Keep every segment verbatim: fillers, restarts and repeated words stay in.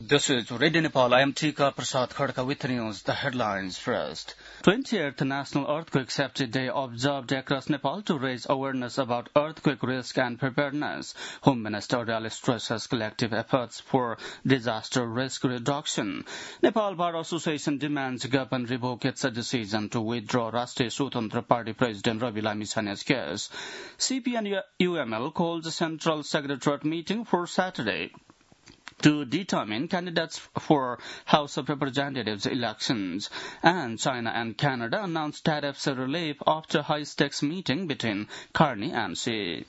This is Radio Nepal. I am Tika Prasad Khadka with news. The headlines first. twentieth National Earthquake Safety Day observed across Nepal to raise awareness about earthquake risk and preparedness. Home Minister Oryal stresses collective efforts for disaster risk reduction. Nepal Bar Association demands government revoke its decision to withdraw Rashtriya Swatantra Party President Ravi Lamichhane's case. C P and U M L called a Central Secretariat meeting for Saturday to determine candidates for House of Representatives elections. And China and Canada announced tariffs relief after high-stakes meeting between Carney and Xi.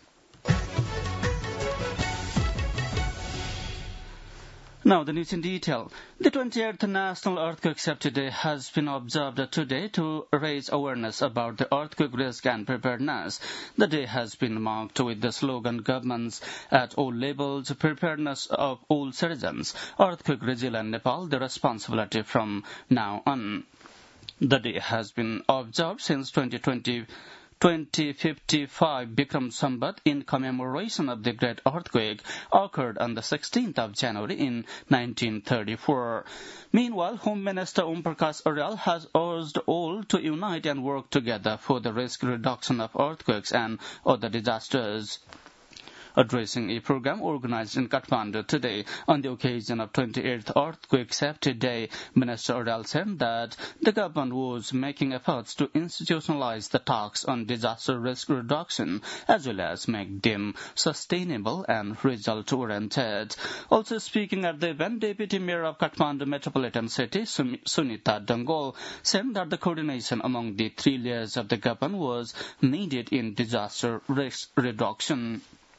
Now the news in detail. The twentieth National Earthquake Safety Day has been observed today to raise awareness about the earthquake risk and preparedness. The day has been marked with the slogan "Governments at all levels, preparedness of all citizens, earthquake resilient Nepal, the responsibility from now on." The day has been observed since twenty twenty. twenty fifty-five Bikram Sambat in commemoration of the Great Earthquake occurred on the sixteenth of January in nineteen thirty-four. Meanwhile, Home Minister Om Prakash Oryal has urged all to unite and work together for the risk reduction of earthquakes and other disasters. Addressing a program organized in Kathmandu today on the occasion of twenty-eighth Earthquake Safety Day, Minister Oryal said that the government was making efforts to institutionalize the talks on disaster risk reduction as well as make them sustainable and result-oriented. Also speaking at the event, Deputy Mayor of Kathmandu Metropolitan City, Sunita Dangol, said that the coordination among the three layers of the government was needed in disaster risk reduction.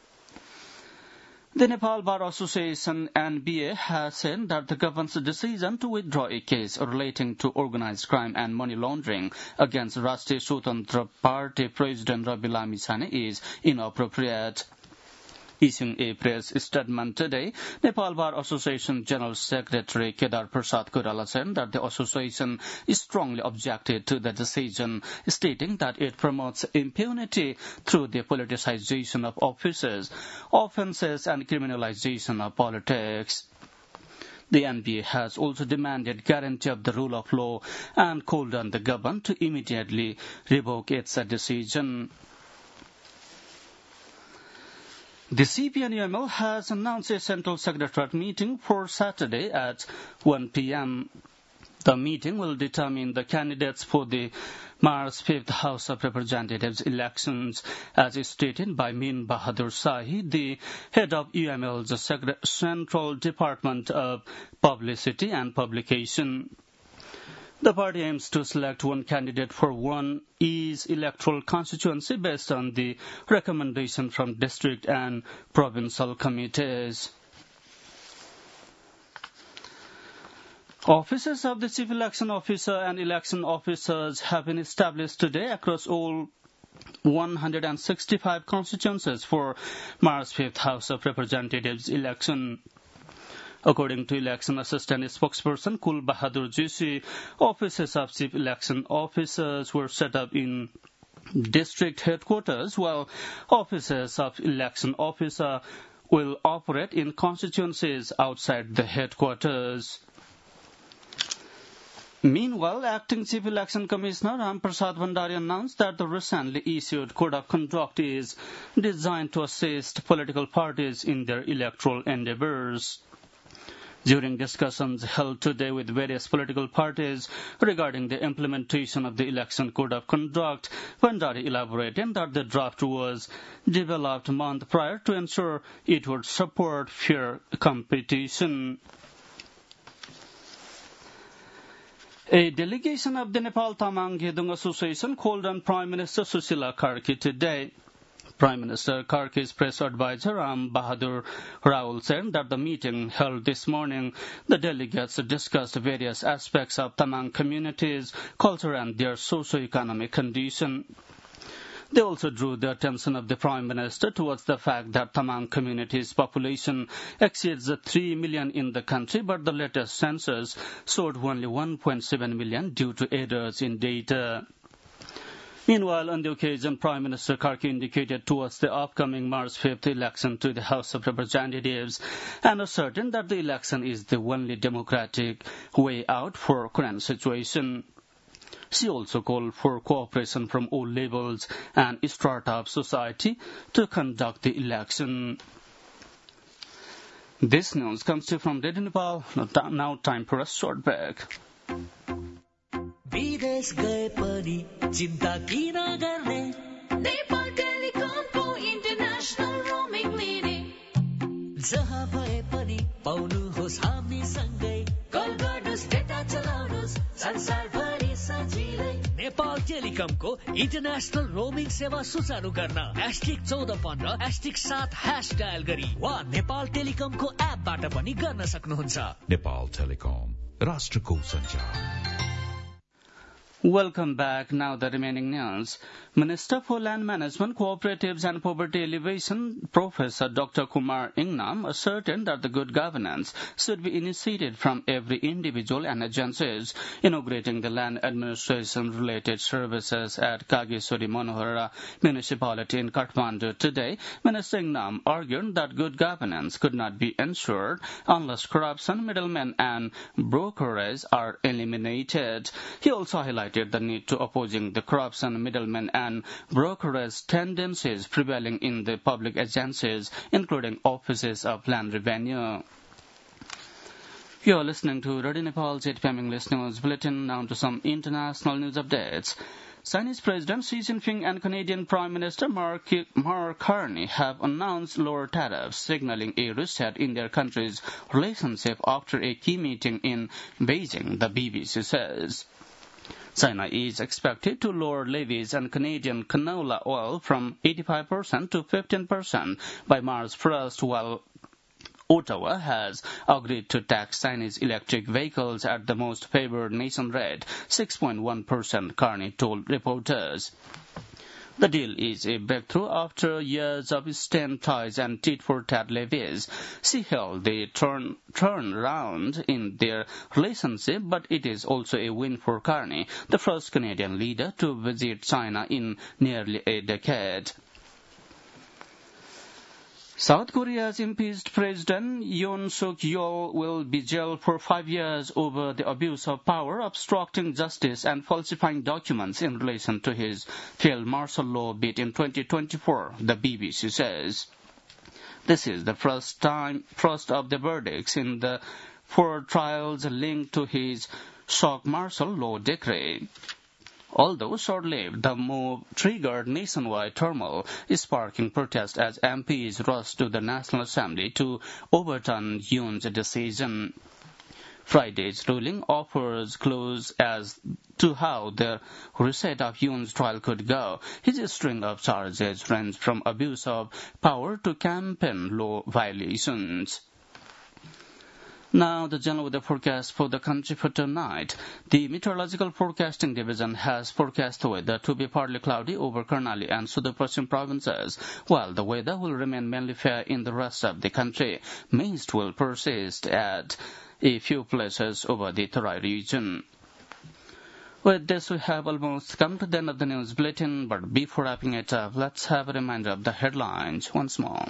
The Nepal Bar Association N B A has said that the government's decision to withdraw a case relating to organized crime and money laundering against Rashtriya Swatantra Party President Ravi Lamichhane is inappropriate. Issuing a press statement today, Nepal Bar Association General Secretary Kedar Prasad Koirala said that the association strongly objected to the decision, stating that it promotes impunity through the politicization of offices, offences and criminalization of politics. The N B A has also demanded guarantee of the rule of law and called on the government to immediately revoke its decision. The C P and U M L has announced a Central Secretariat meeting for Saturday at one p.m. The meeting will determine the candidates for the March fifth House of Representatives elections, as stated by Min Bahadur Shahi, the head of U M L's Central Department of Publicity and Publication. The party aims to select one candidate for one each electoral constituency based on the recommendation from district and provincial committees. Offices of the Chief Election Officer and election officers have been established today across all one hundred sixty-five constituencies for March fifth House of Representatives election. According to election assistant spokesperson Kul Bahadur Joshi, offices of chief election officers were set up in district headquarters, while offices of election officer will operate in constituencies outside the headquarters. Meanwhile, Acting Chief Election Commissioner Ram Prasad Bhandari announced that the recently issued Code of Conduct is designed to assist political parties in their electoral endeavors. During discussions held today with various political parties regarding the implementation of the Election Code of Conduct, Bhandari elaborated that the draft was developed a month prior to ensure it would support fair competition. A delegation of the Nepal Tamang Gedung Association called on Prime Minister Susila Karki today. Prime Minister Karki's press advisor Ram Bahadur Raul said that the meeting held this morning, the delegates discussed various aspects of Tamang communities, culture and their socio-economic condition. They also drew the attention of the Prime Minister towards the fact that Tamang community's population exceeds three million in the country, but the latest census showed only one point seven million due to errors in data. Meanwhile, on the occasion, Prime Minister Karki indicated towards the upcoming March fifth election to the House of Representatives and ascertained that the election is the only democratic way out for current situation. She also called for cooperation from all levels and startup society to conduct the election. This news comes to you from Radio Nepal. Now time for a short break. विदेश गए पनि चिन्ता किन गर्ने Nepal टेलिकमको international roaming लिने जहाँ भए पनि पाउनुहोस् हामी सँगै कल गर्नुहोस् डेटा चलाउनुहोस् संसारभरि सजिलै नेपाल टेलिकमको इन्टरनेशनल रोमिङ सेवा सुचारू गर्न एस्टिक चौध पन्ध्र एस्टिक सात ह्यास डायल गरी वा नेपाल टेलिकमको एपबाट पनि गर्न सक्नुहुन्छ. नेपाल टेलिकम राष्ट्रको सञ्चार. Welcome back. Now the remaining news. Minister for Land Management, Cooperatives and Poverty Alleviation, Professor Doctor Kumar Ingnam, ascertained that the good governance should be initiated from every individual and agencies. Inaugurating the land administration-related services at Kagesuri Manohara Municipality in Kathmandu today, Minister Ingnam argued that good governance could not be ensured unless corruption, middlemen and brokerage are eliminated. He also highlighted the need to opposing the corruption, middlemen and brokerage tendencies prevailing in the public agencies, including offices of land revenue. You are listening to Radio Nepal's eight p m English News Bulletin. Now to some international news updates. Chinese President Xi Jinping and Canadian Prime Minister Mark, Mark Carney have announced lower tariffs, signaling a reset in their countries' relationship after a key meeting in Beijing, the B B C says. China is expected to lower levies on Canadian canola oil from eighty-five percent to fifteen percent by March first, while Ottawa has agreed to tax Chinese electric vehicles at the most favored nation rate, six point one percent, Carney told reporters. The deal is a breakthrough after years of strained ties and tit-for-tat levies. She held the turn turnaround in their relationship, but it is also a win for Carney, the first Canadian leader to visit China in nearly a decade. South Korea's impeached President Yoon Suk-yeol will be jailed for five years over the abuse of power, obstructing justice, and falsifying documents in relation to his failed martial law bid in twenty twenty-four, the B B C says. This is the first time, first of the verdicts in the four trials linked to his shock martial law decree. Although short-lived, the move triggered nationwide turmoil, sparking protest as M Ps rushed to the National Assembly to overturn Yoon's decision. Friday's ruling offers clues as to how the reset of Yoon's trial could go. His string of charges range from abuse of power to campaign law violations. Now, the general weather forecast for the country for tonight. The Meteorological Forecasting Division has forecast the weather to be partly cloudy over Karnali and Sudurpashchim provinces, while the weather will remain mainly fair in the rest of the country. Mist will persist at a few places over the Terai region. With this, we have almost come to the end of the news bulletin, but before wrapping it up, let's have a reminder of the headlines once more.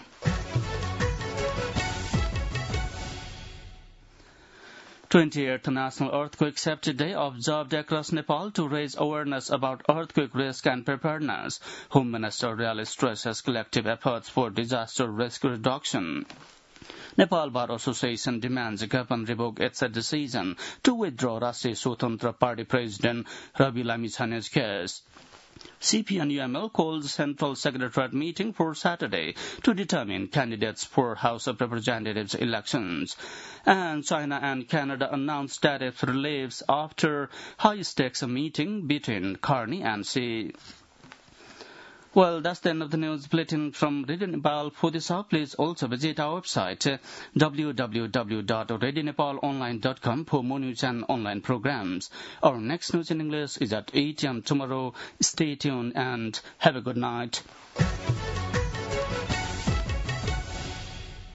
twenty-eighth National Earthquake Safety Day observed across Nepal to raise awareness about earthquake risk and preparedness. Home Minister really stresses collective efforts for disaster risk reduction. Nepal Bar Association demands government revoke its decision to withdraw Rashtriya Swatantra Party President Ravi Lamichhane's case. C P and U M L calls Central Secretariat meeting for Saturday to determine candidates for House of Representatives elections. And China and Canada announced tariff reliefs after high-stakes meeting between Carney and Xi. Well, that's the end of the news bulletin from Radio Nepal. For this hour, please also visit our website, w w w dot radio nepal online dot com, for more news and online programs. Our next news in English is at eight a m tomorrow. Stay tuned and have a good night.